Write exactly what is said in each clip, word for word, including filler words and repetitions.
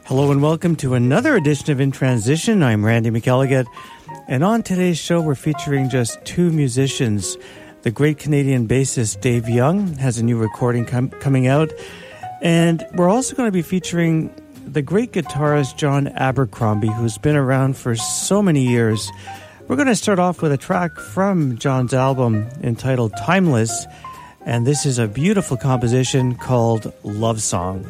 Hello and welcome to another edition of In Transition. I'm Randy McElligott, and on today's show we're featuring just two musicians. The great Canadian bassist Dave Young has a new recording com- coming out, and we're also going to be featuring the great guitarist John Abercrombie, who's been around for so many years. We're going to start off with a track from John's album entitled Timeless, and this is a beautiful composition called Love Song.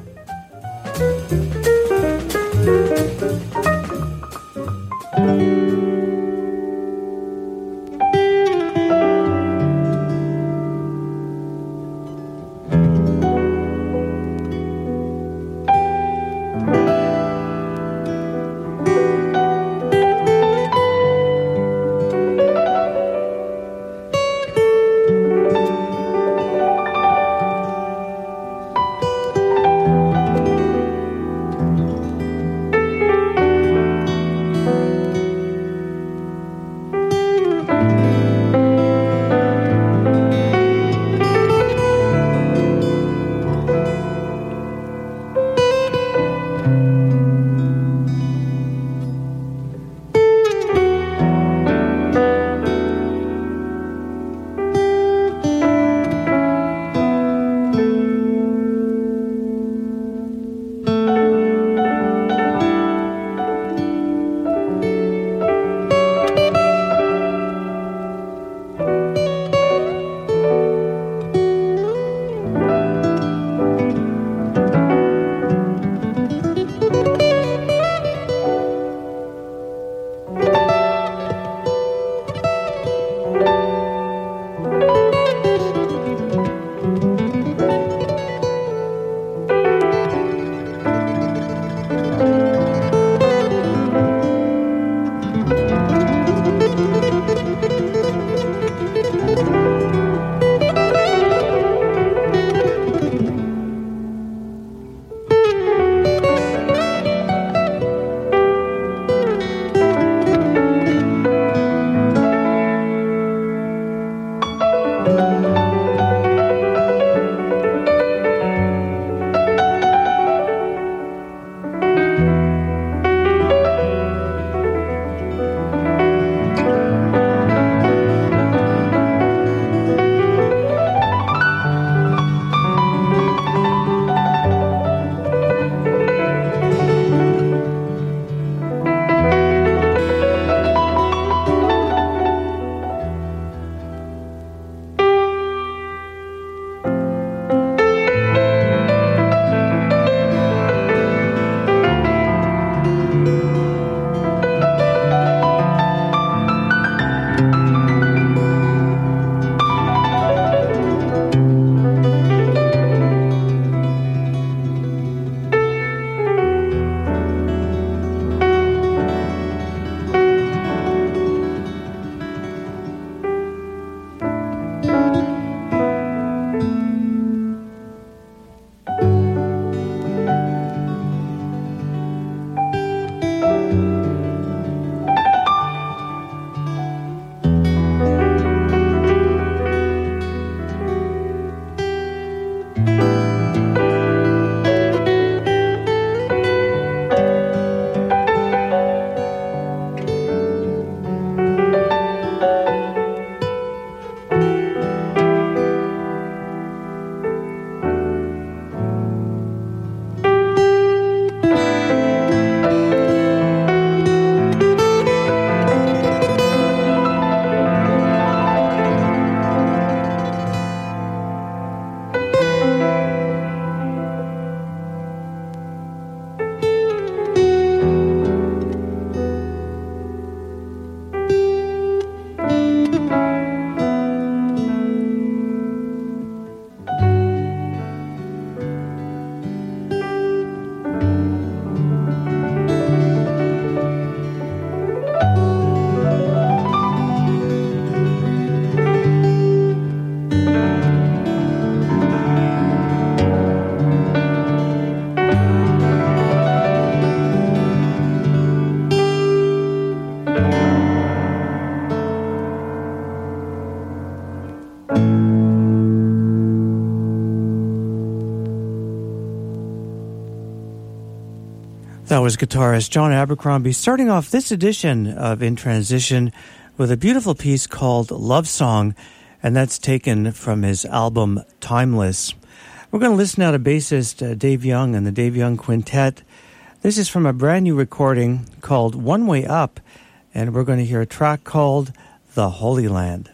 That was guitarist John Abercrombie starting off this edition of In Transition with a beautiful piece called Love Song, and that's taken from his album Timeless. We're going to listen now to bassist uh, Dave Young and the Dave Young Quintet. This is from a brand new recording called One Way Up, and we're going to hear a track called The Holy Land.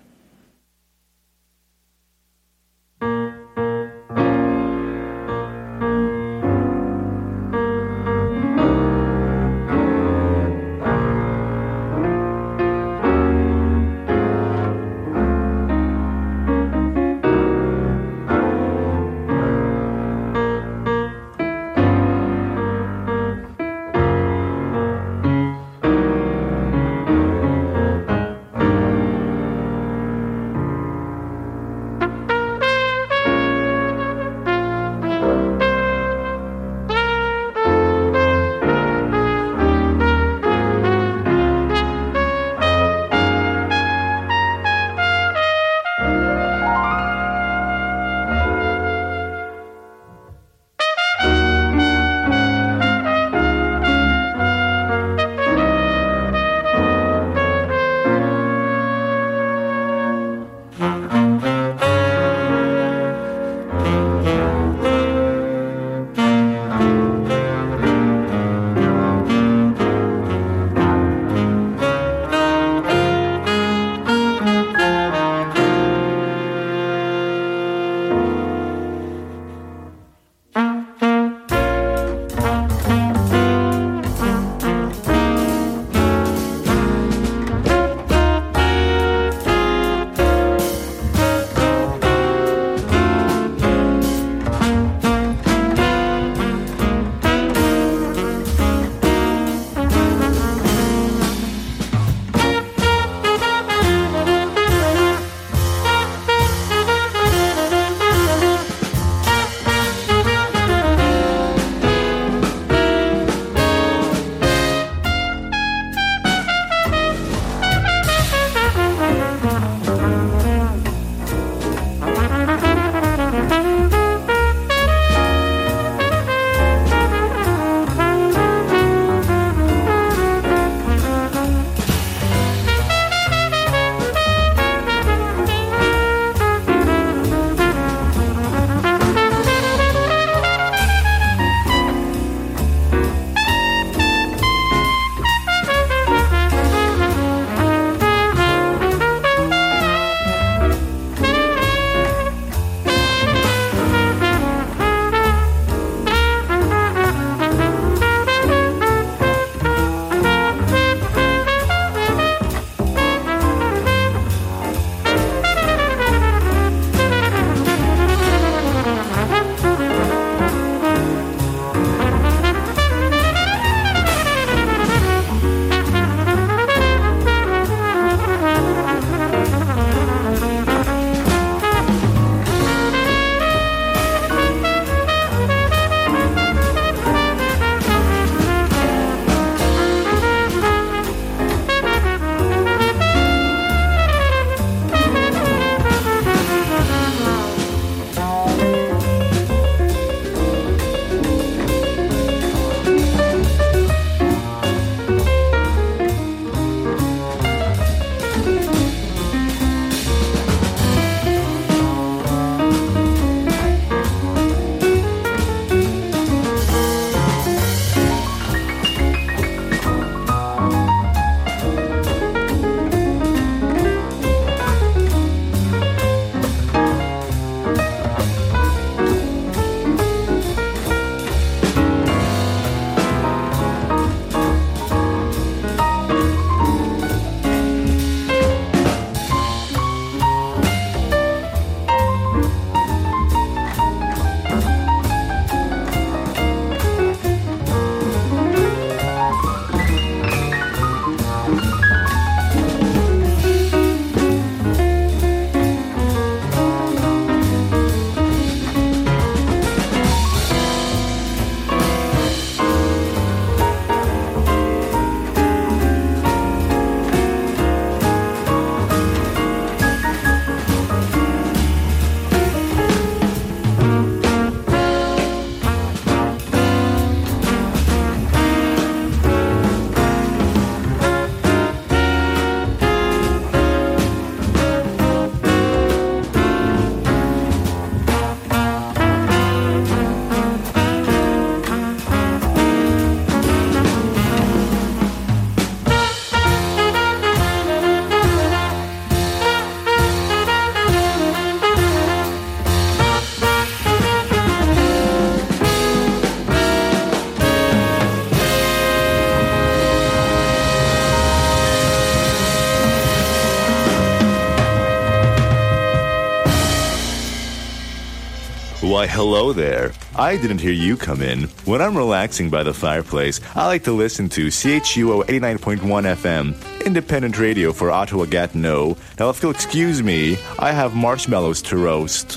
Why, hello there. I didn't hear you come in. When I'm relaxing by the fireplace, I like to listen to C H U O eighty-nine point one F M, independent radio for Ottawa Gatineau. Now, if you'll excuse me, I have marshmallows to roast.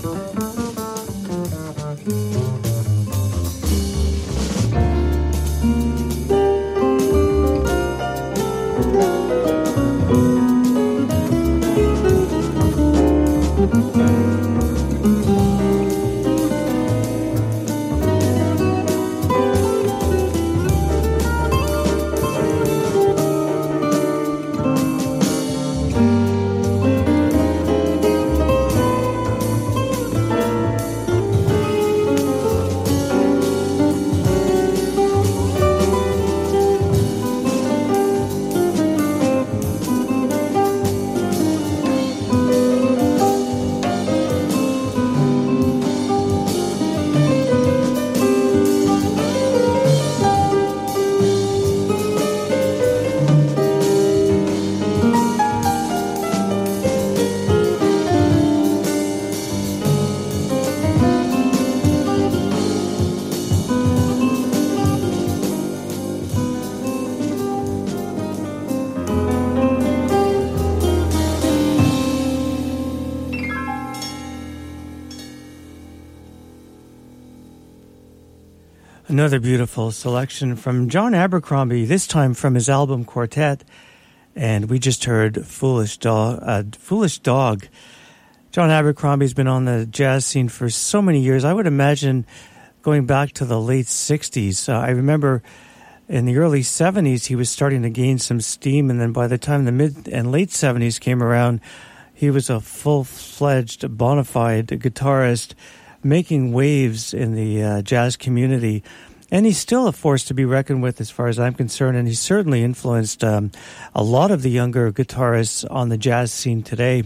Another beautiful selection from John Abercrombie, this time from his album Quartet. And we just heard Foolish Dog. Uh, Foolish Dog. John Abercrombie's been on the jazz scene for so many years. I would imagine going back to the late sixties. Uh, I remember in the early seventies, he was starting to gain some steam. And then by the time the mid and late seventies came around, he was a full-fledged, bona fide guitarist, making waves in the uh, jazz community. And he's still a force to be reckoned with as far as I'm concerned, and he's certainly influenced um, a lot of the younger guitarists on the jazz scene today.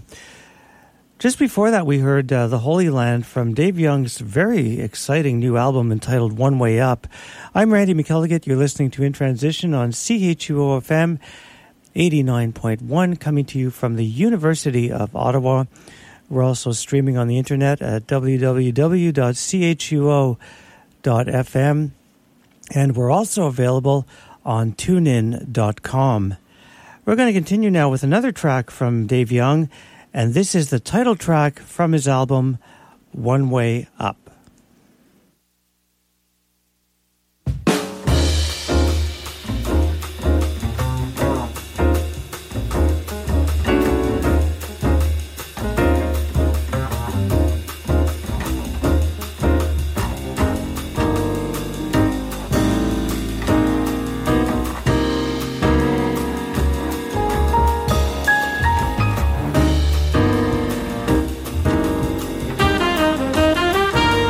Just before that, we heard uh, The Holy Land from Dave Young's very exciting new album entitled One Way Up. I'm Randy McElligott. You're listening to In Transition on C H U O F M eighty-nine point one, coming to you from the University of Ottawa. We're also streaming on the internet at w w w dot c h u o dot f m, and we're also available on tune in dot com. We're going to continue now with another track from Dave Young, and this is the title track from his album, One Way Up. Thank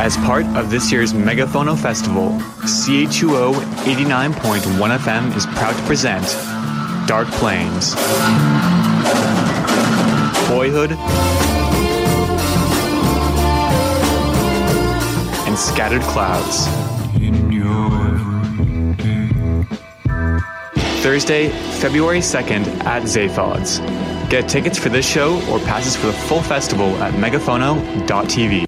As part of this year's Megaphono Festival, C H U O eighty-nine point one F M is proud to present Dark Plains, Boyhood, and Scattered Clouds. Thursday, February second at Zaphods. Get tickets for this show or passes for the full festival at megaphono dot t v.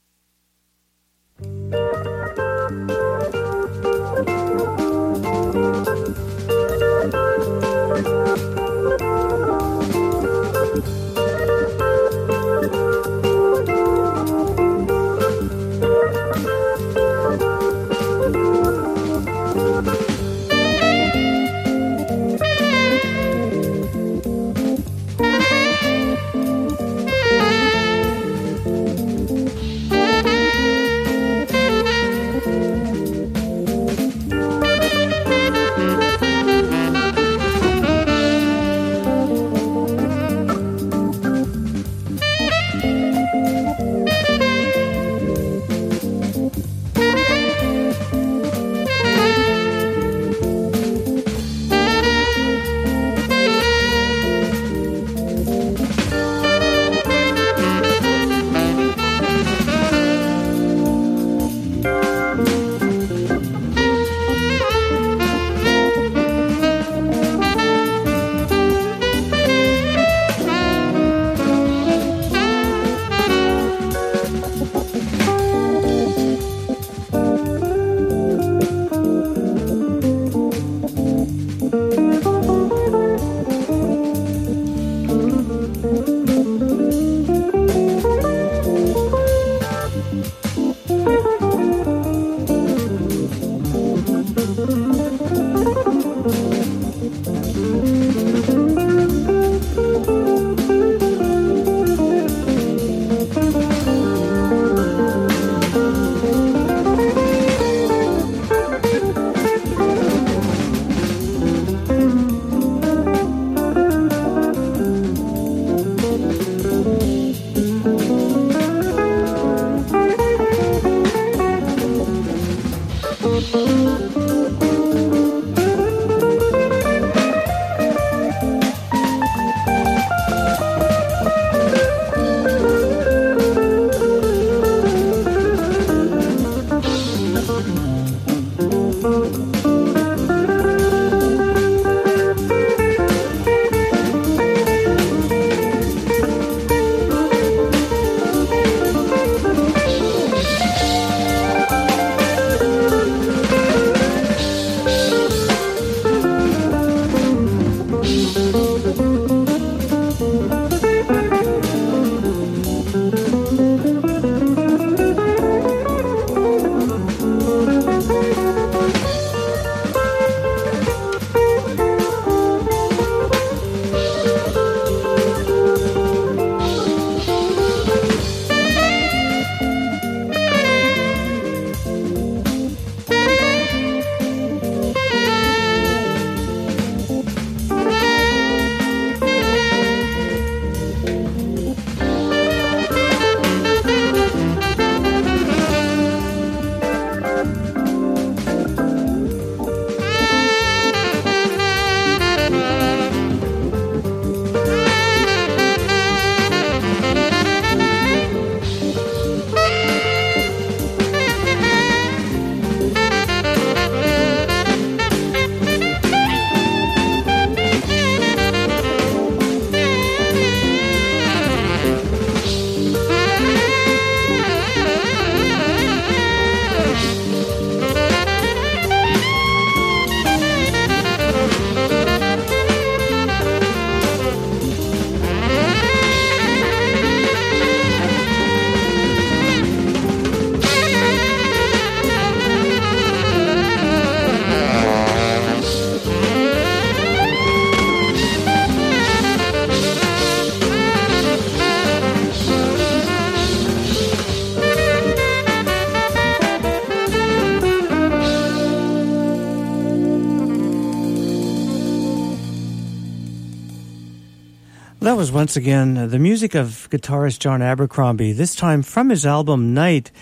That was once again the music of guitarist John Abercrombie, this time from his album Night.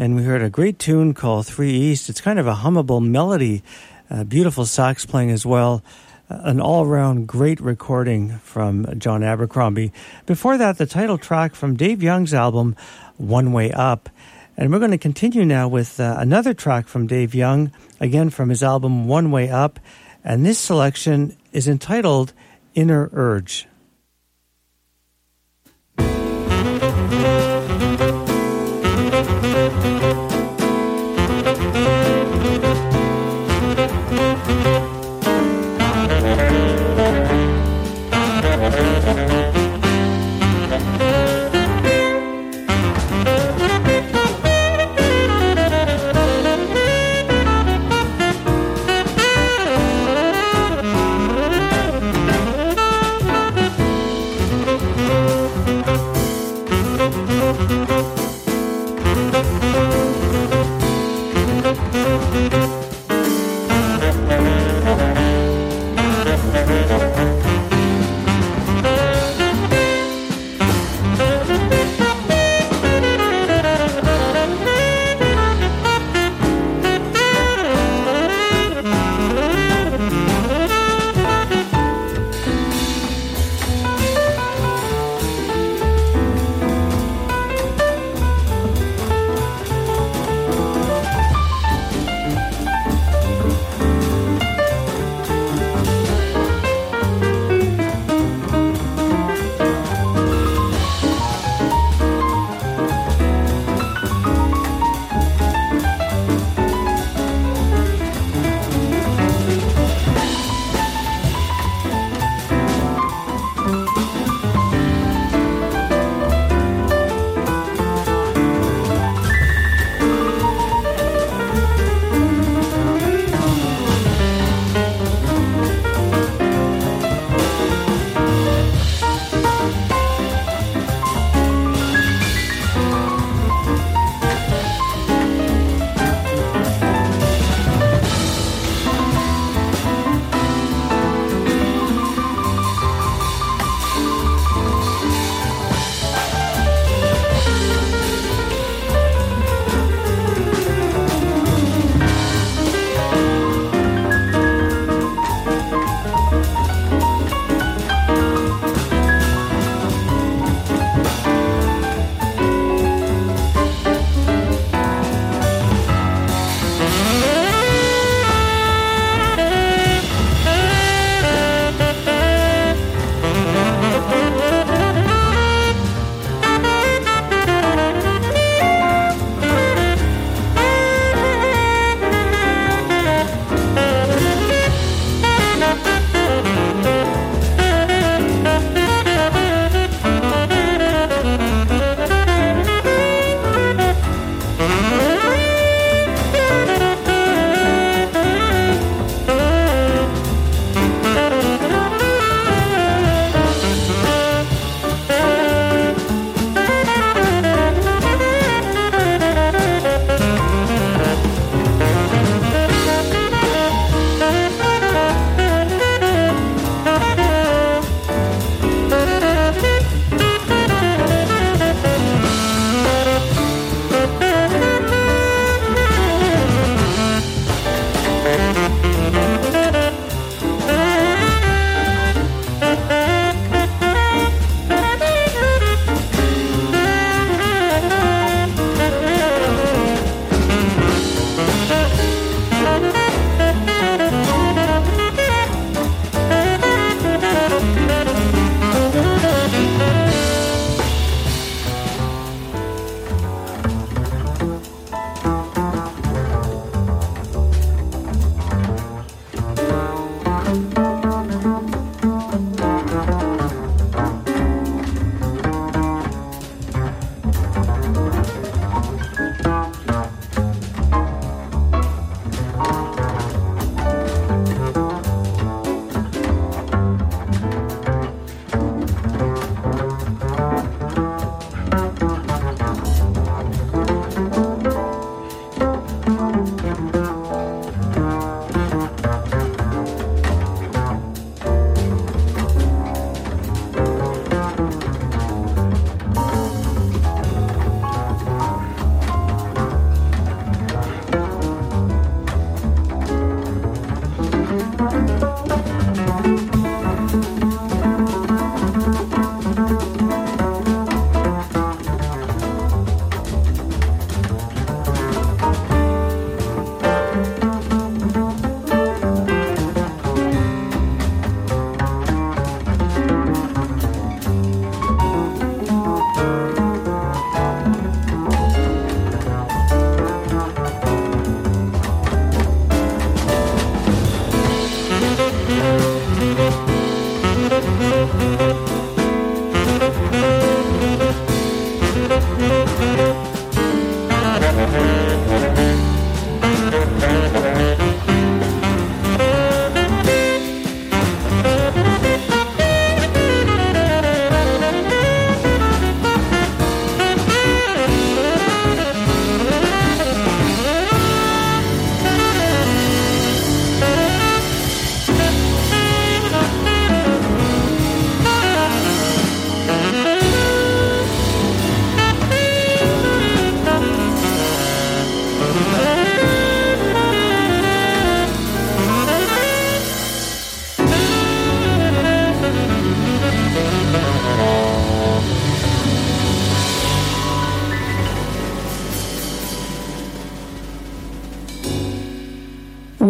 and we heard a great tune called Three East. It's kind of a hummable melody, uh, beautiful sax playing as well. An all-around great recording from John Abercrombie. Before that, the title track from Dave Young's album, One Way Up. And we're going to continue now with uh, another track from Dave Young, again from his album One Way Up. And this selection is entitled Inner Urge.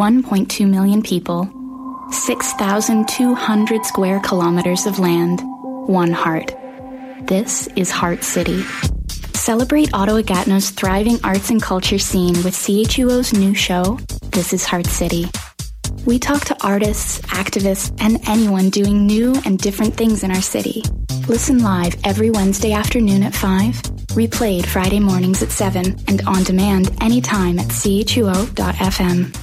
one point two million people, six thousand two hundred square kilometers of land, one heart. This is Heart City. Celebrate Ottawa-Gatineau's thriving arts and culture scene with C H U O's new show, This is Heart City. We talk to artists, activists, and anyone doing new and different things in our city. Listen live every Wednesday afternoon at five, replayed Friday mornings at seven, and on demand anytime at C H U O dot F M.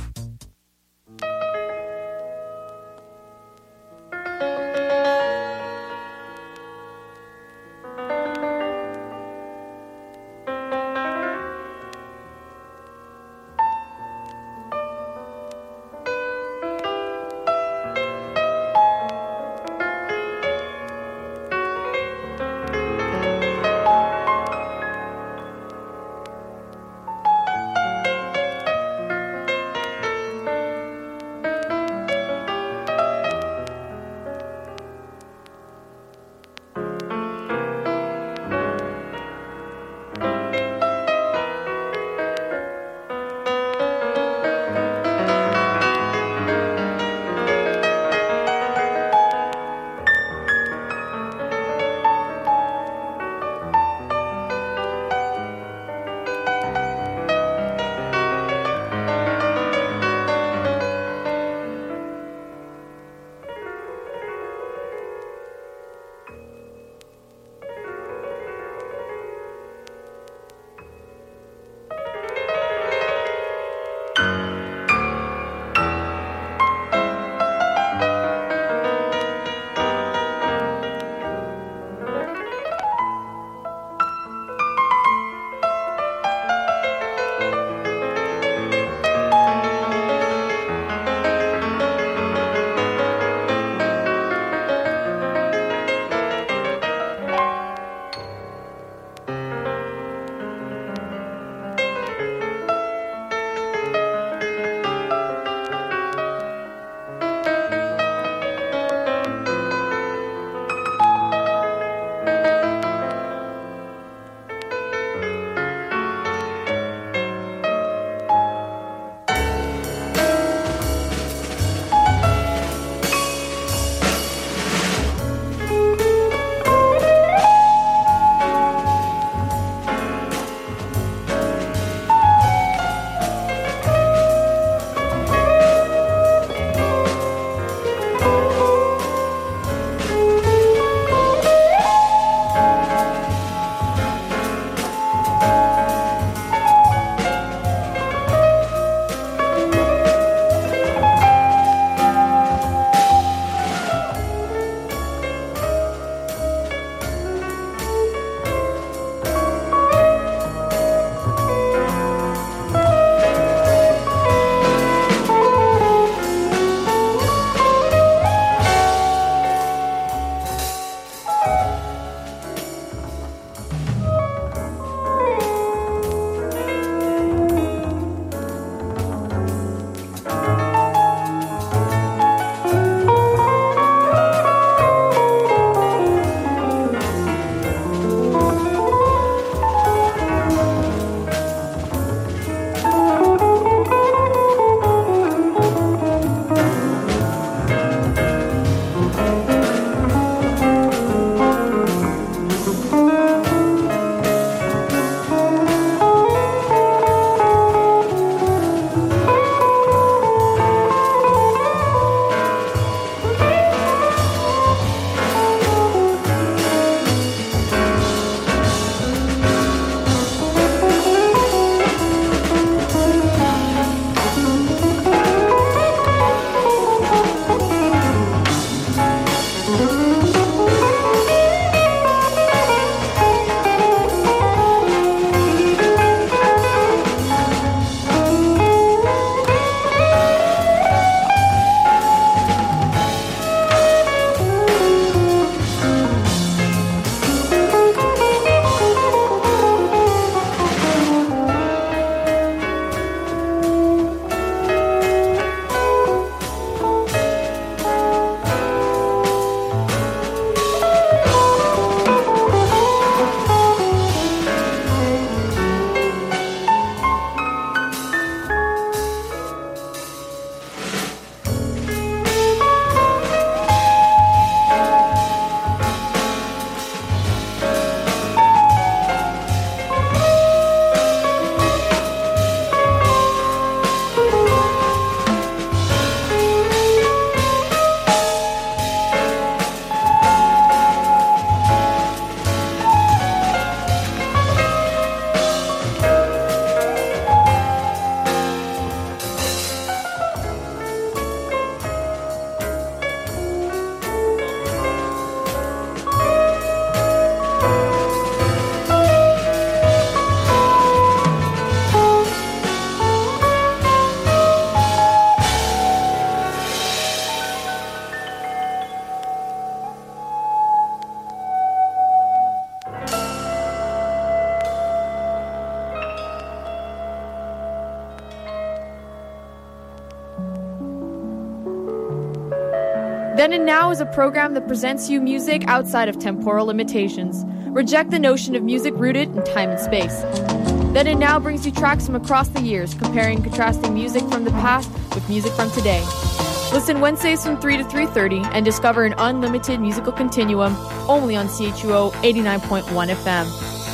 Then and Now is a program that presents you music outside of temporal limitations. Reject the notion of music rooted in time and space. Then and Now brings you tracks from across the years, comparing and contrasting music from the past with music from today. Listen Wednesdays from three to three thirty and discover an unlimited musical continuum only on C H U O eighty-nine point one F M.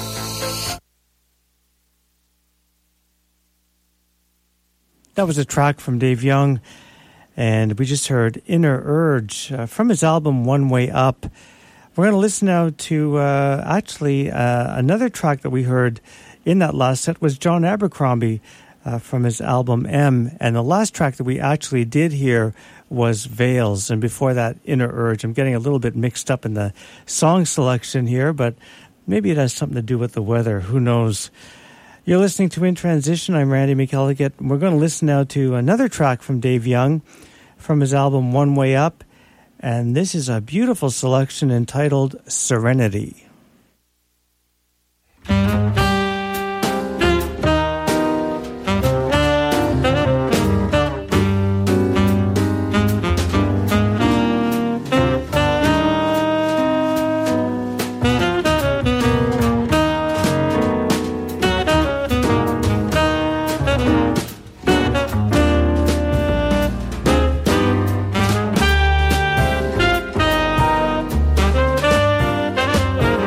That was a track from Dave Young, and we just heard Inner Urge uh, from his album One Way Up. We're going to listen now to uh, actually uh, another track that we heard in that last set was John Abercrombie uh, from his album M. And the last track that we actually did hear was Veils. And before that, Inner Urge. I'm getting a little bit mixed up in the song selection here, but maybe it has something to do with the weather. Who knows? You're listening to In Transition. I'm Randy McElligott. We're going to listen now to another track from Dave Young from his album One Way Up. And this is a beautiful selection entitled Serenity. Thank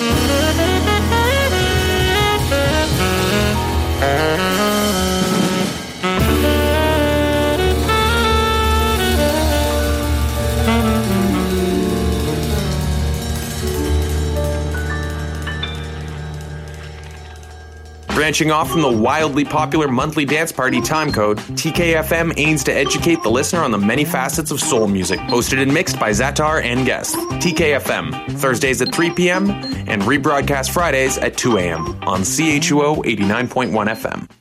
Branching off from the wildly popular monthly dance party Timecode, T K F M aims to educate the listener on the many facets of soul music. Hosted and mixed by Zatar and guests. T K F M, Thursdays at three p.m. and rebroadcast Fridays at two a.m. on C H U O eighty-nine point one F M.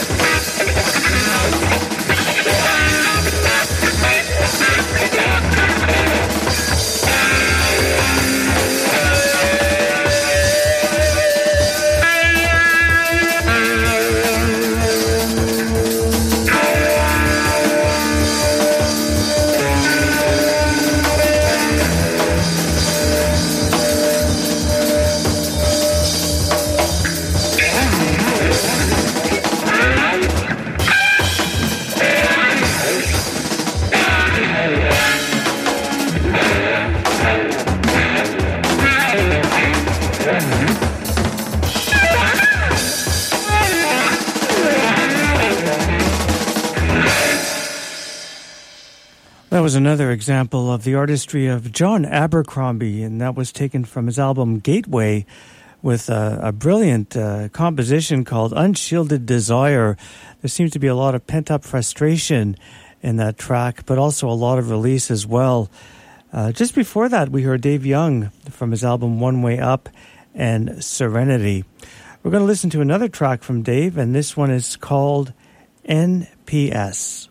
Yeah. That was another example of the artistry of John Abercrombie, and that was taken from his album Gateway with a, a brilliant uh, composition called Unshielded Desire. There seems to be a lot of pent-up frustration in that track, but also a lot of release as well. Uh, just before that, we heard Dave Young from his album One Way Up and Serenity. We're going to listen to another track from Dave, and this one is called N P S.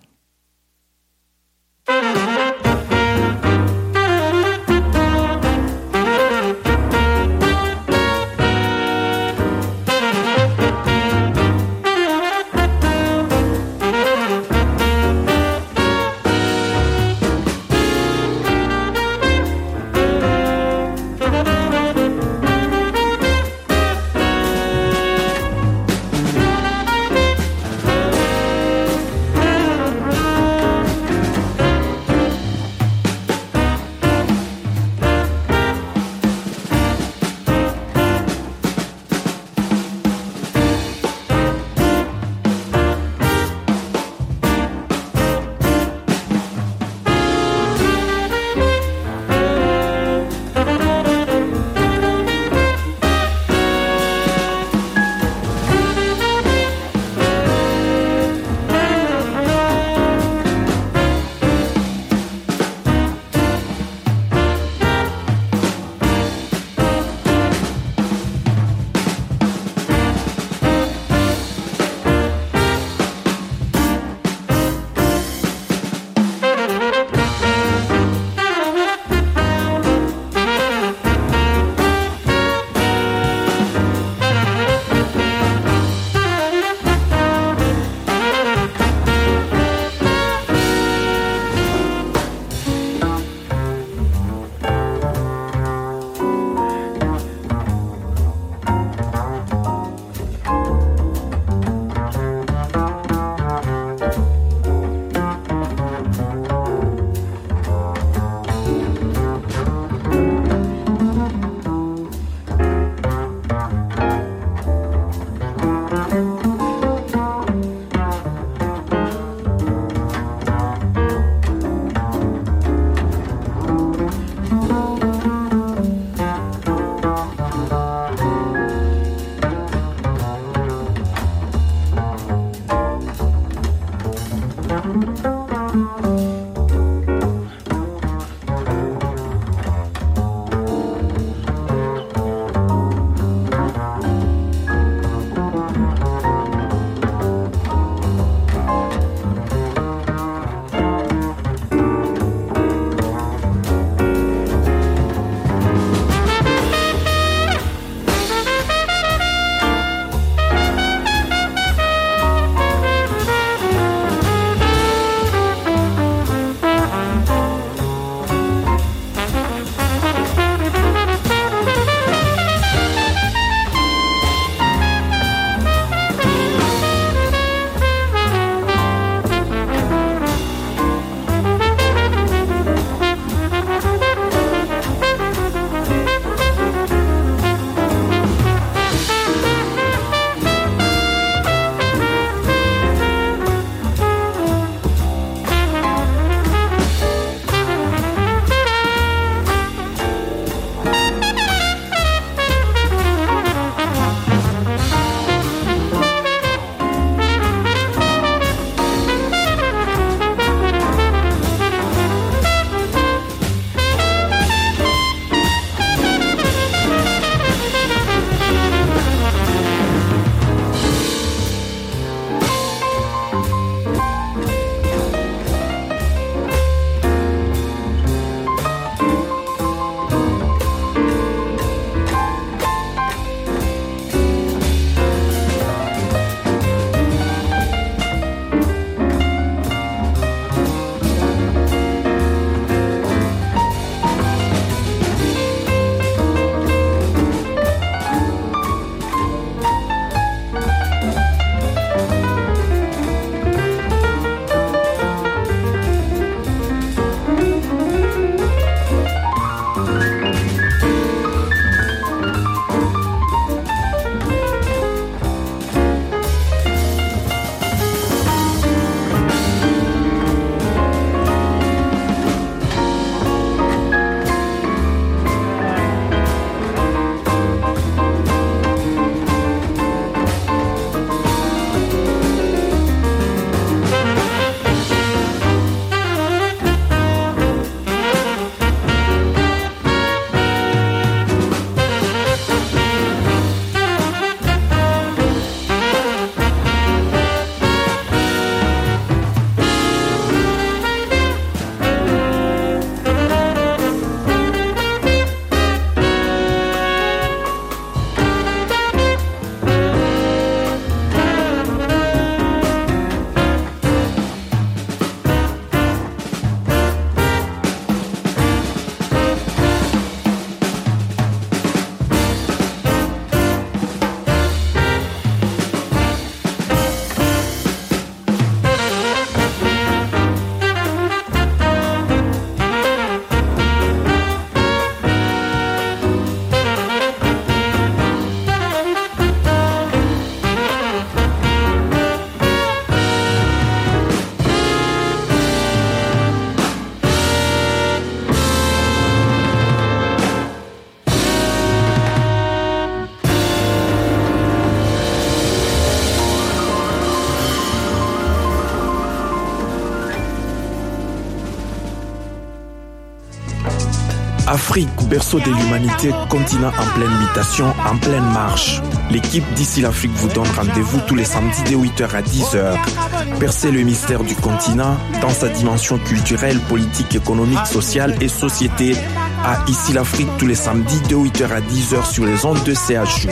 Afrique, berceau de l'humanité, continent en pleine mutation, en pleine marche. L'équipe d'ici l'Afrique vous donne rendez-vous tous les samedis de huit heures à dix heures. Percez le mystère du continent dans sa dimension culturelle, politique, économique, sociale et société. À Ici l'Afrique tous les samedis de huit heures à dix heures sur les ondes de C H U.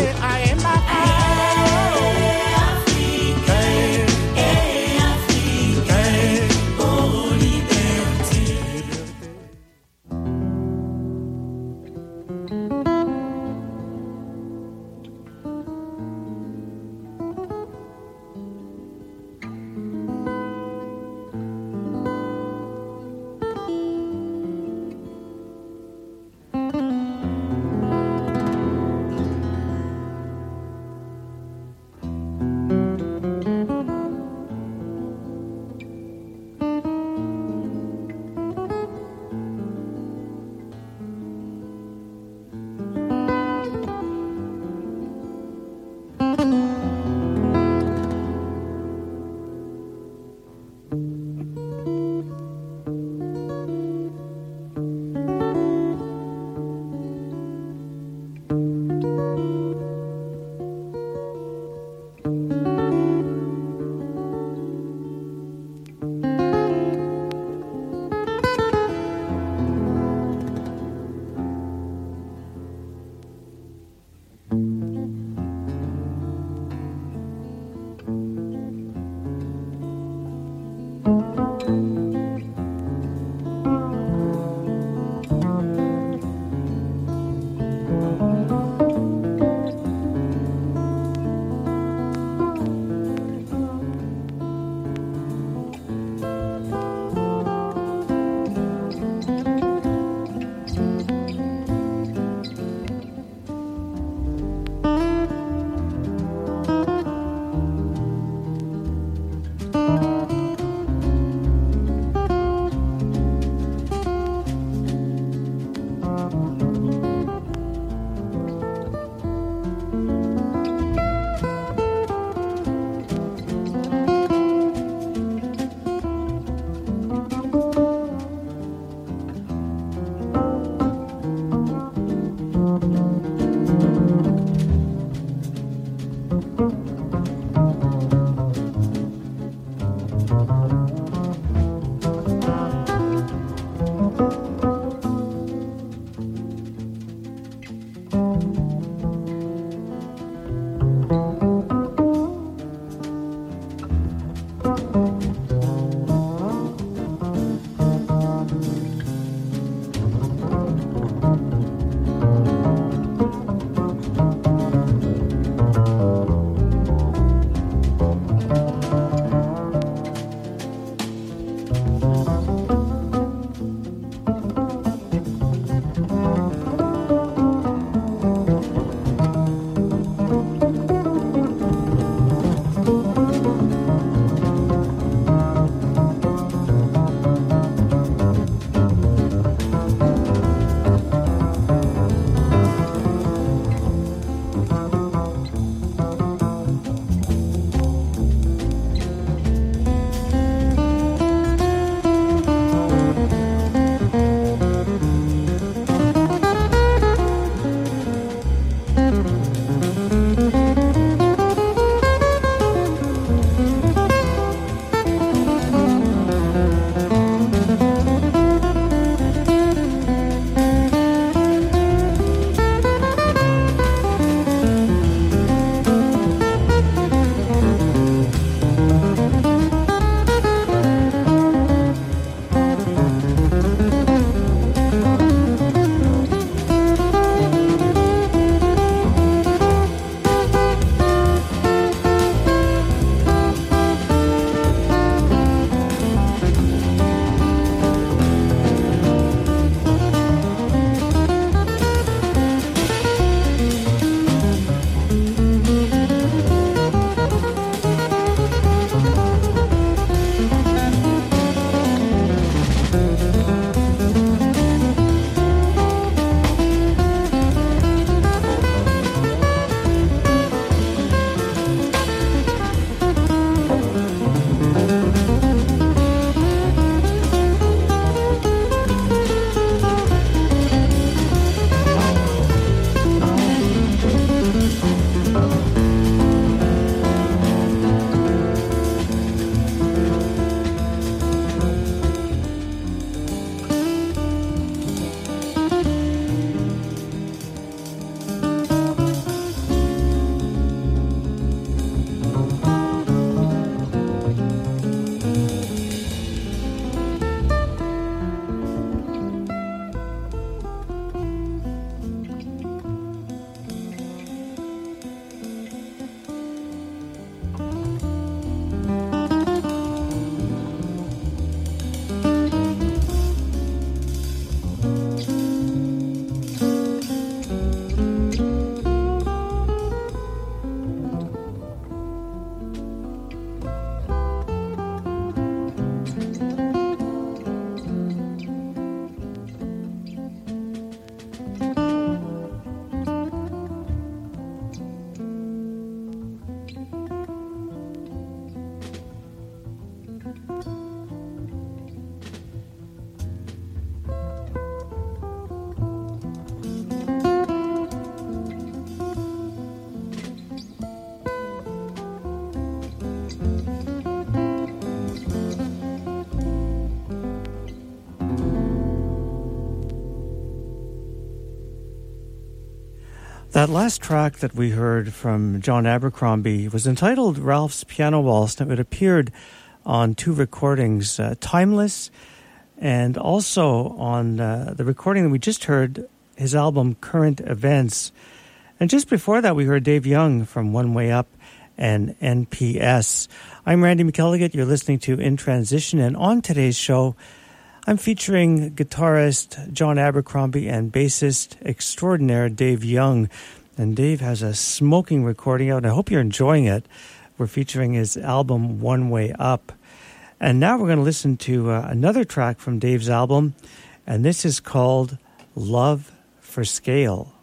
That last track that we heard from John Abercrombie was entitled Ralph's Piano Waltz. It appeared on two recordings, uh, Timeless, and also on uh, the recording that we just heard, his album Current Events. And just before that, we heard Dave Young from One Way Up and N P S. I'm Randy McElligott. You're listening to In Transition, and on today's show, I'm featuring guitarist John Abercrombie and bassist extraordinaire Dave Young. And Dave has a smoking recording out, and I hope you're enjoying it. We're featuring his album One Way Up. And now we're going to listen to uh, another track from Dave's album, and this is called Love for Scale.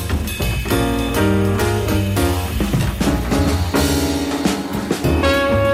Love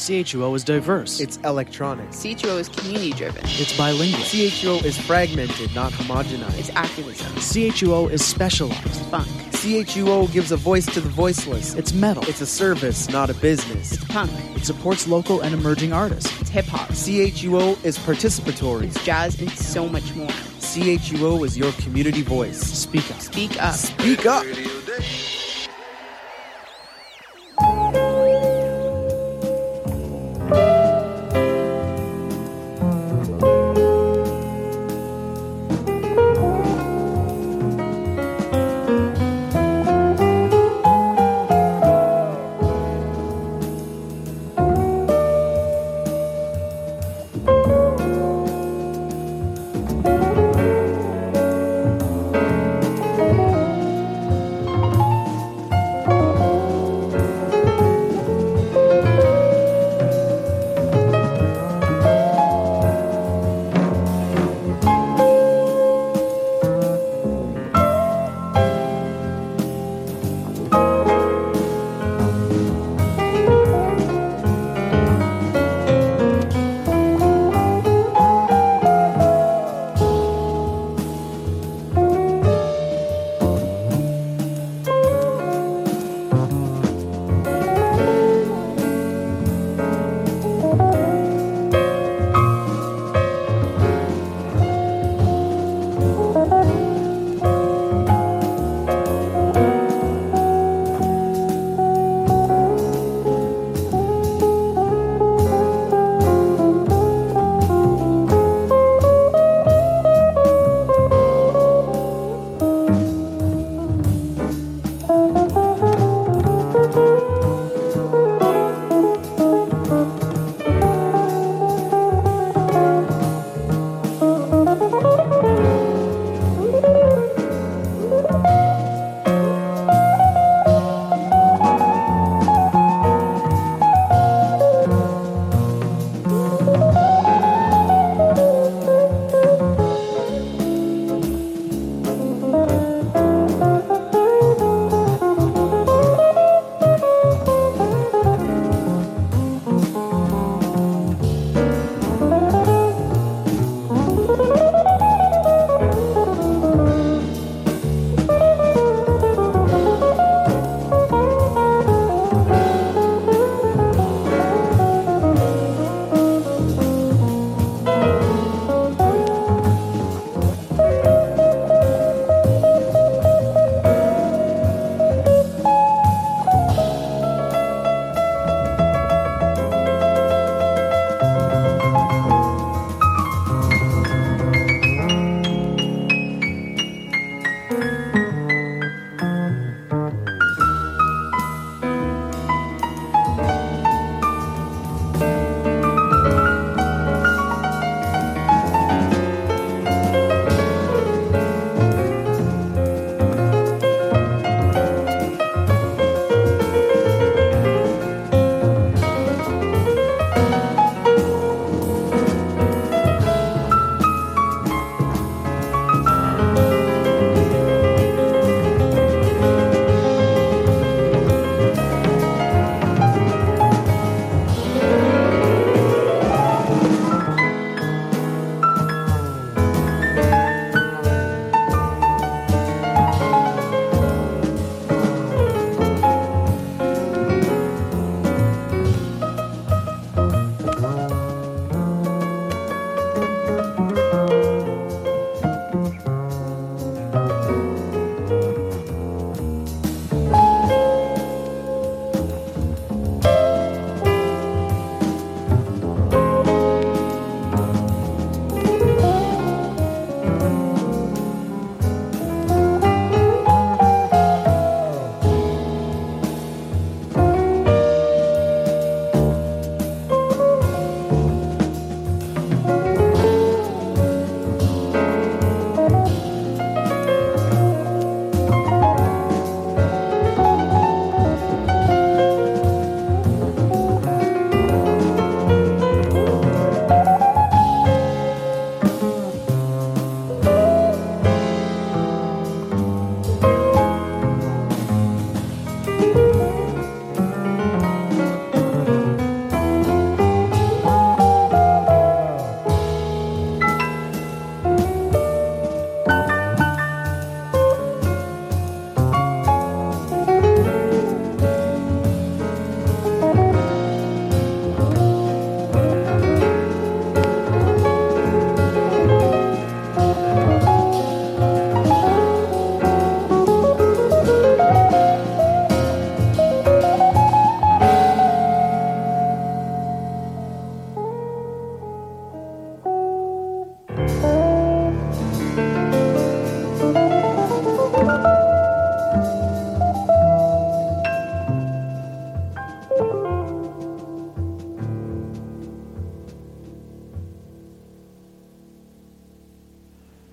C H U O is diverse. It's electronic. C H U O is community-driven. It's bilingual. C H U O is fragmented, not homogenized. It's activism. C H U O is specialized. It's funk. C H U O gives a voice to the voiceless. It's metal. It's a service, not a business. It's punk. It supports local and emerging artists. It's hip-hop. C H U O is participatory. It's jazz and so much more. C H U O is your community voice. Speak up. Speak up. Speak up.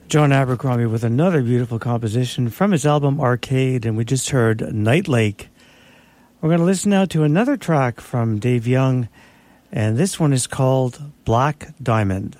John Abercrombie with another beautiful composition from his album Arcade, and we just heard Night Lake. We're going to listen now to another track from Dave Young, and this one is called Black Diamond.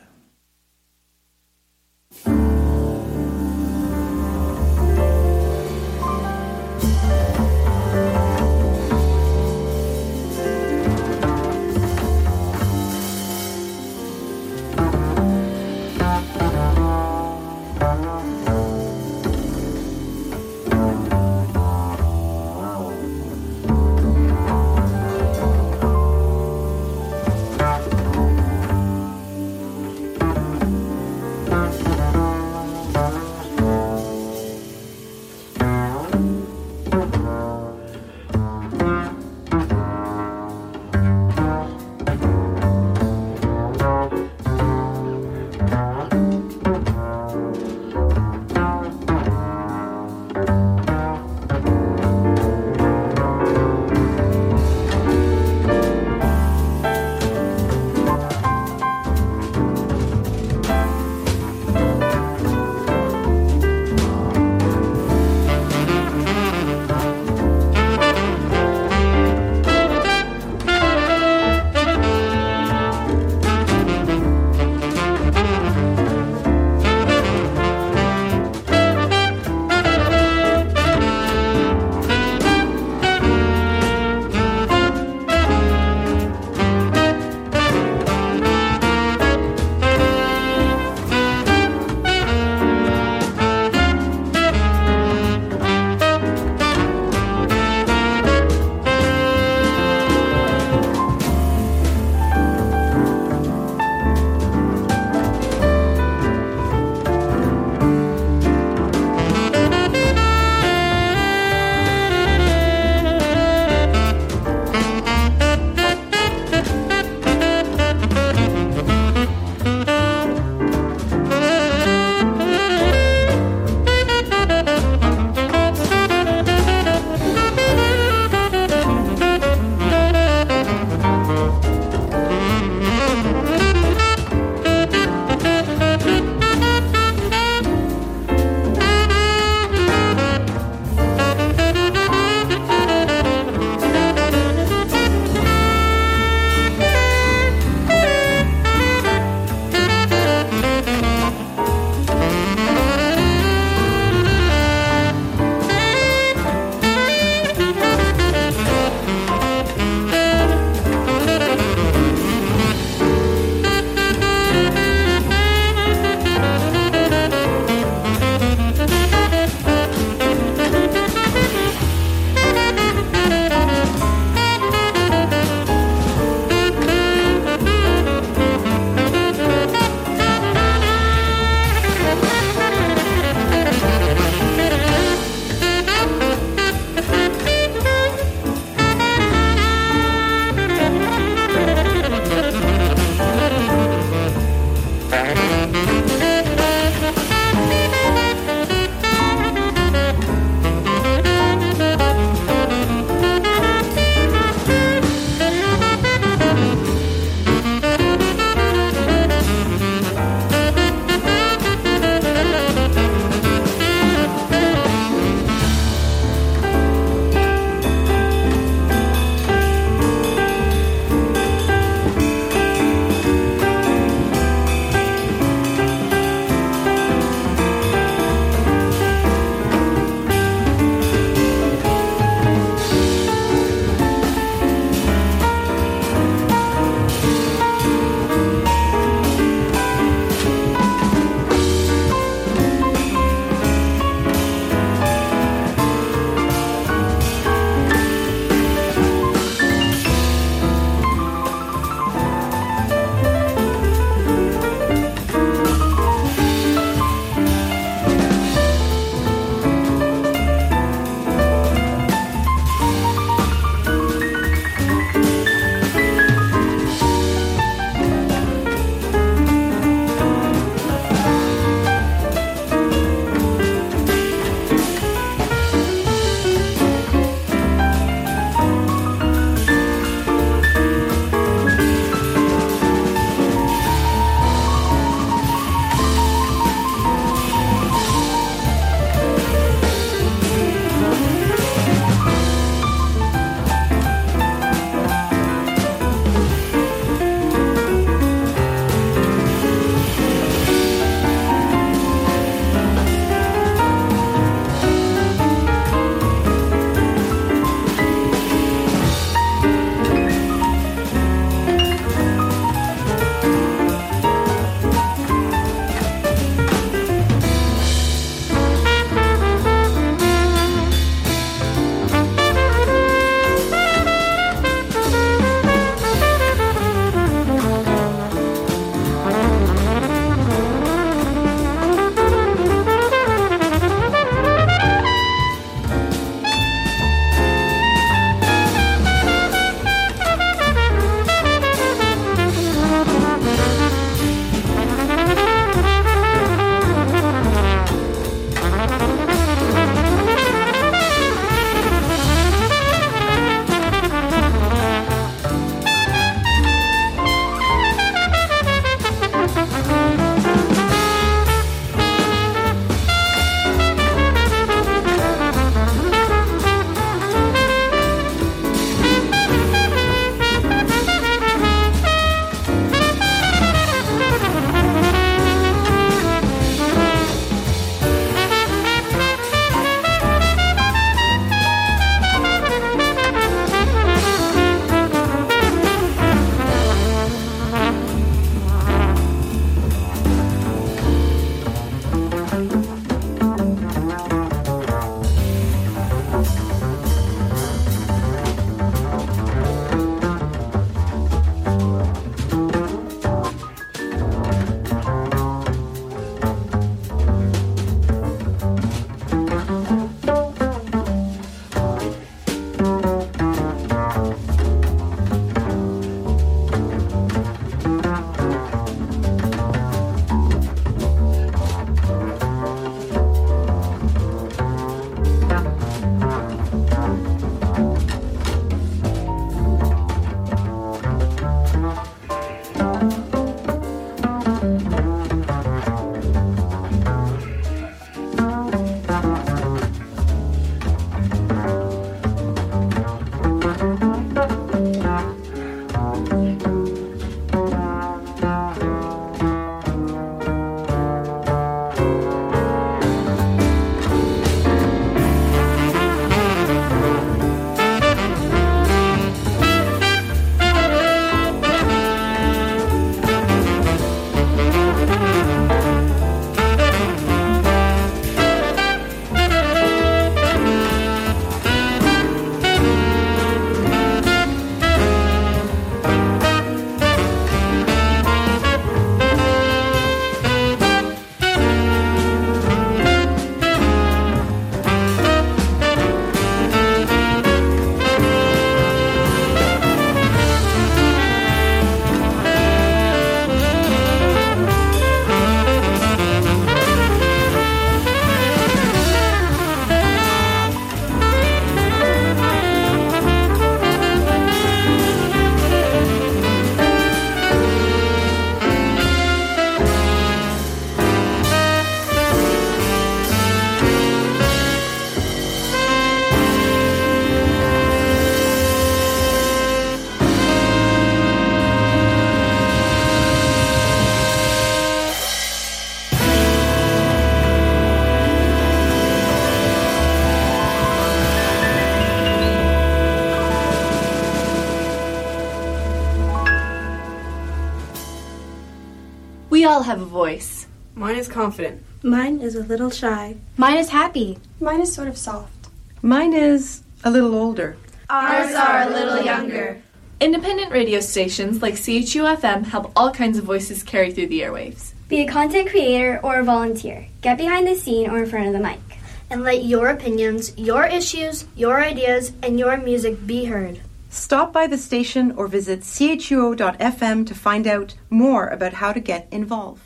all have a voice. Mine is confident. Mine is a little shy. Mine is happy. Mine is sort of soft. Mine is a little older. Ours are a little younger. Independent radio stations like C H U F M help all kinds of voices carry through the airwaves. Be a content creator or a volunteer. Get behind the scene or in front of the mic. And let your opinions, your issues, your ideas, and your music be heard. Stop by the station or visit C H U O dot F M to find out more about how to get involved.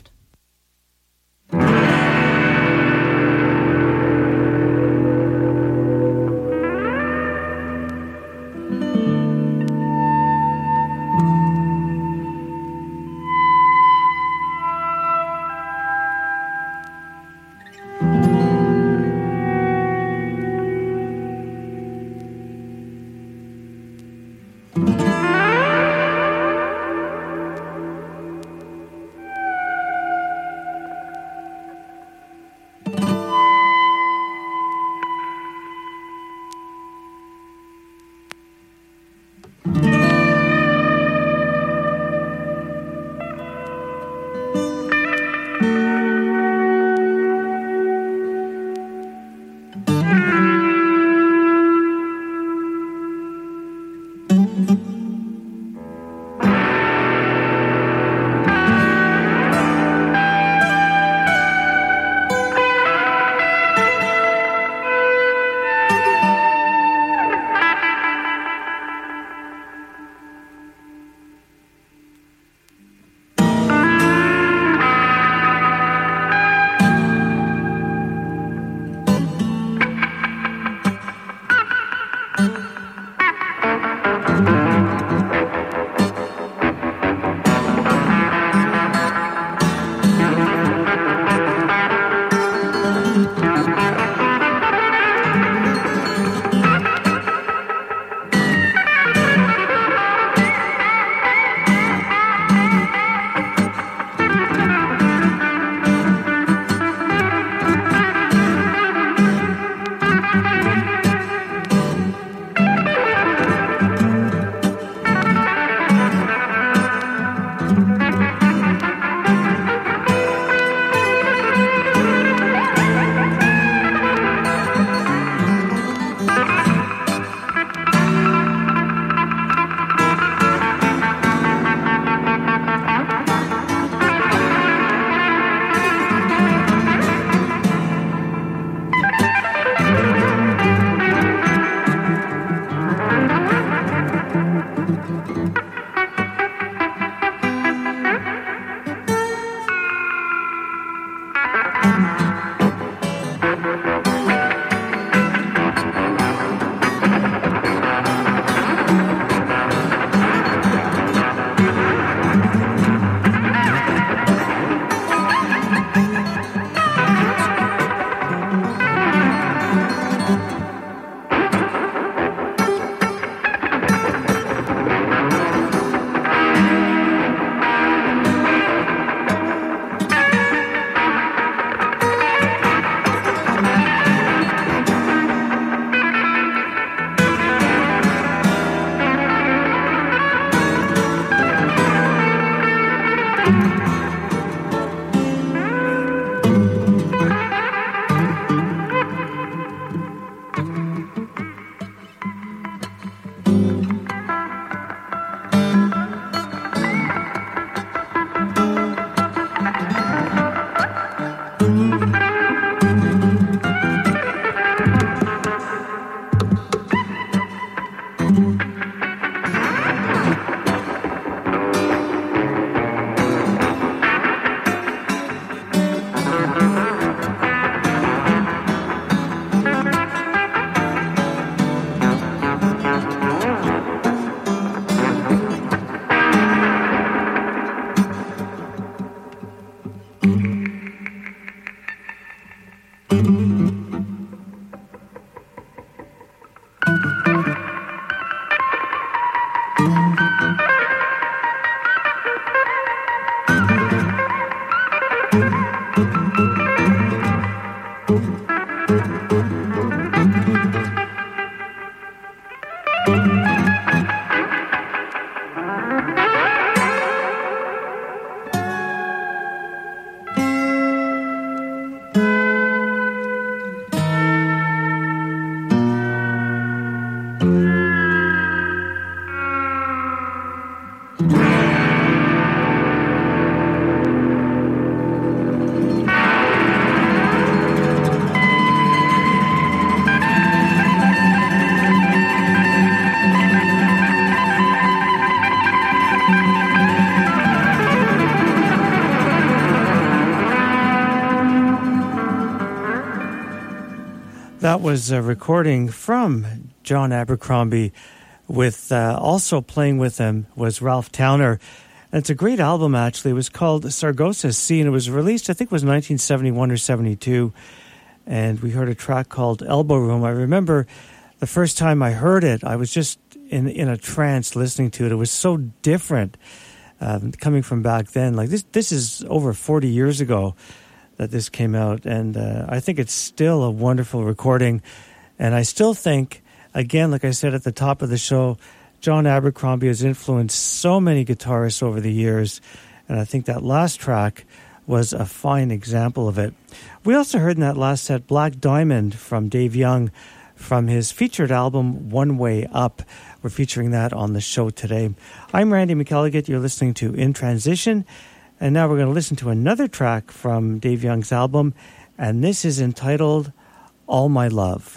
That was a recording from John Abercrombie with uh, also playing with them was Ralph Towner. And it's a great album, actually. It was called Sargasso Sea, and it was released, I think it was nineteen seventy-one or seventy-two. And we heard a track called Elbow Room. I remember the first time I heard it, I was just in, in a trance listening to it. It was so different um, coming from back then. Like this, this is over forty years ago that this came out, and uh, I think it's still a wonderful recording. And I still think, again, like I said at the top of the show, John Abercrombie has influenced so many guitarists over the years, and I think that last track was a fine example of it. We also heard in that last set Black Diamond from Dave Young from his featured album One Way Up. We're featuring that on the show today. I'm Randy McElligott. You're listening to In Transition. And now we're going to listen to another track from Dave Young's album, and this is entitled All My Love.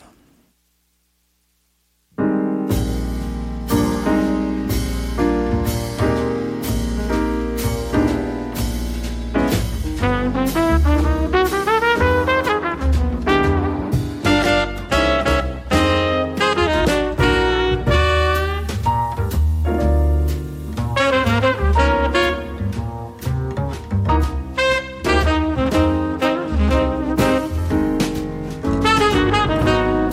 Thank you.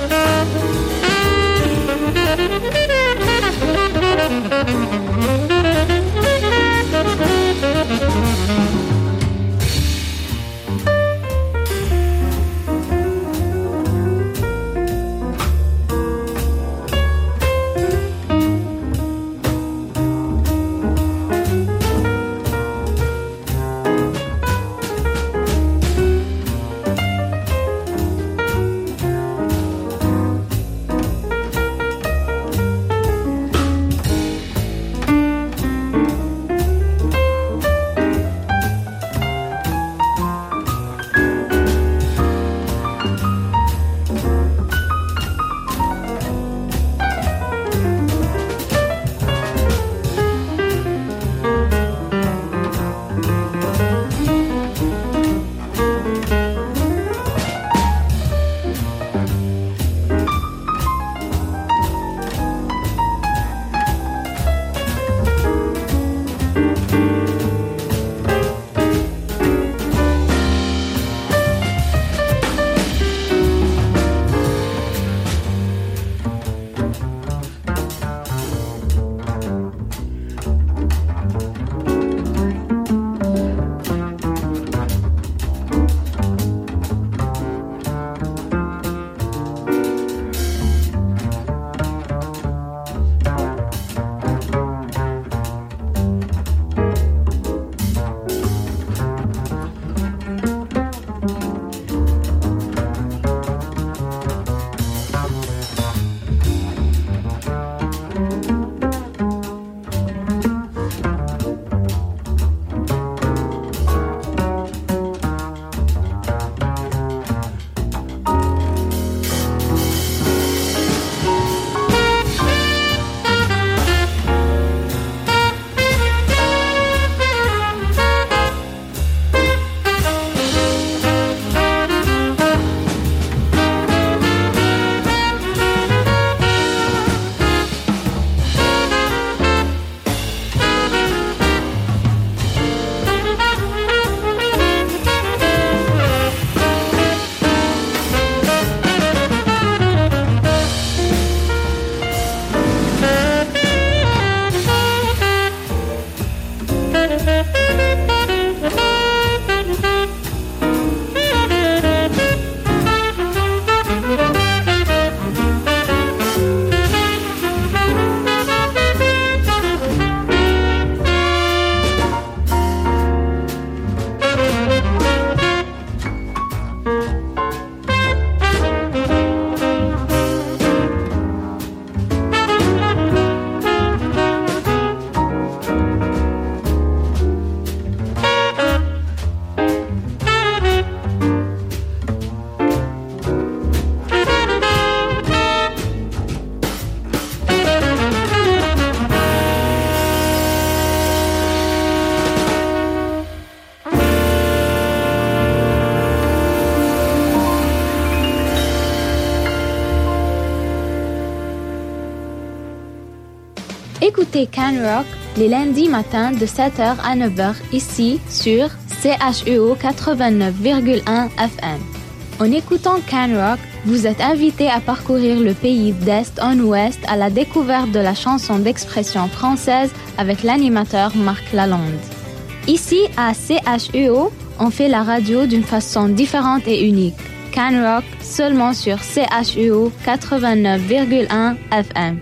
Écoutez Can Rock les lundis matins de sept heures à neuf heures ici sur C H U O quatre-vingt-neuf virgule un F M. En écoutant Can Rock, vous êtes invité à parcourir le pays d'est en ouest à la découverte de la chanson d'expression française avec l'animateur Marc Lalonde. Ici, à C H U O, on fait la radio d'une façon différente et unique. Can Rock seulement sur C H U O quatre-vingt-neuf virgule un F M.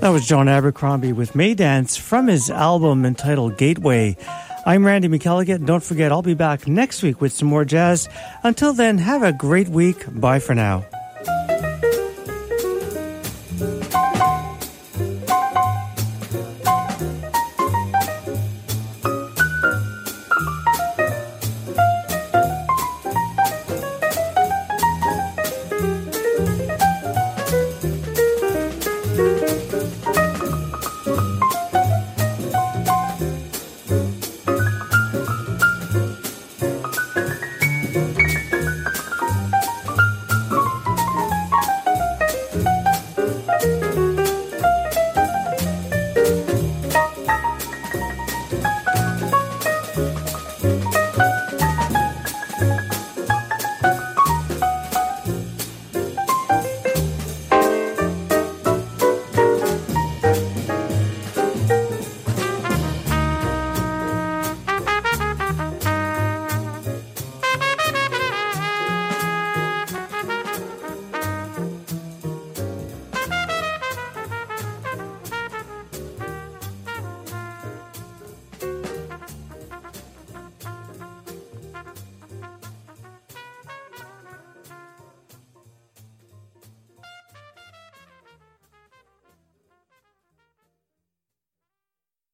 That was John Abercrombie with May Dance from his album entitled Gateway. I'm Randy McElligott, and don't forget, I'll be back next week with some more jazz. Until then, have a great week. Bye for now.